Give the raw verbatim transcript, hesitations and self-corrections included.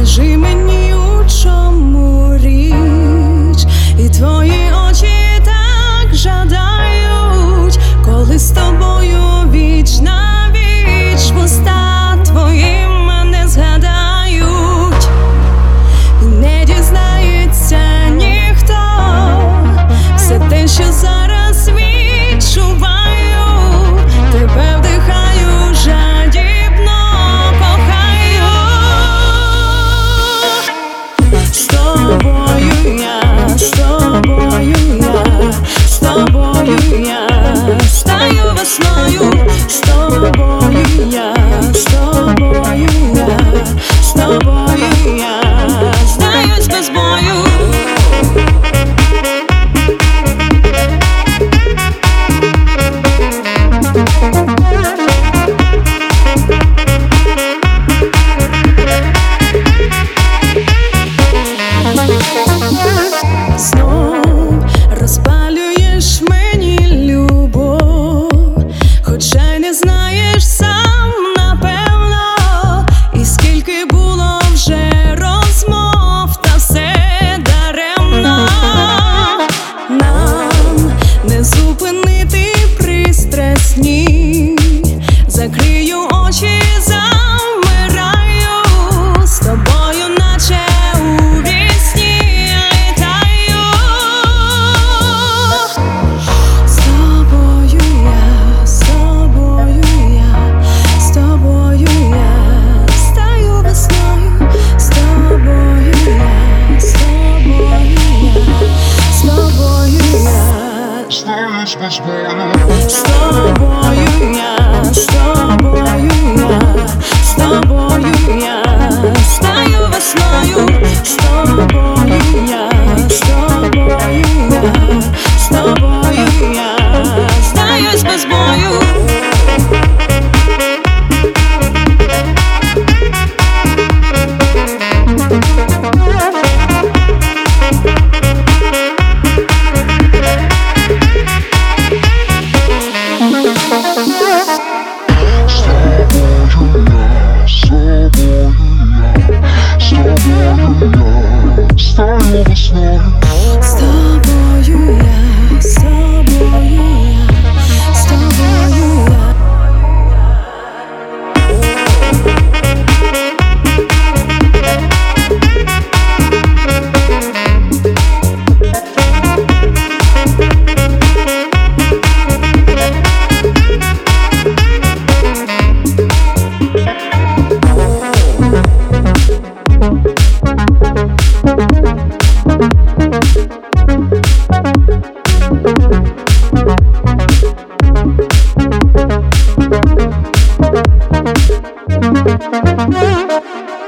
Скажи мені, у чому річ, і твої очі так жадають, коли з тобою віч на віч, вуста твої мене згадають, і не дізнається ніхто все те, що зараз відчуваю, тебе вдихаю, жадібно кохаю. З тобою я, з тобою я, з тобою я стаю весною, з тобою я, з тобою я, з тобою я здаюсь без бою. Знов розпалюєш мені любов, хоча й не знаєш сам, напевно, і скільки було вже розмов, та все даремно. Нам не зупинити пристрасні, закрию очі, замираю, з тобою наче у вісні літаю. З тобою я, з тобою я, з тобою я стаю весною, з тобою я, з тобою я, з тобою я Стаюсь без бою. з тобою я, з тобою я, з тобою.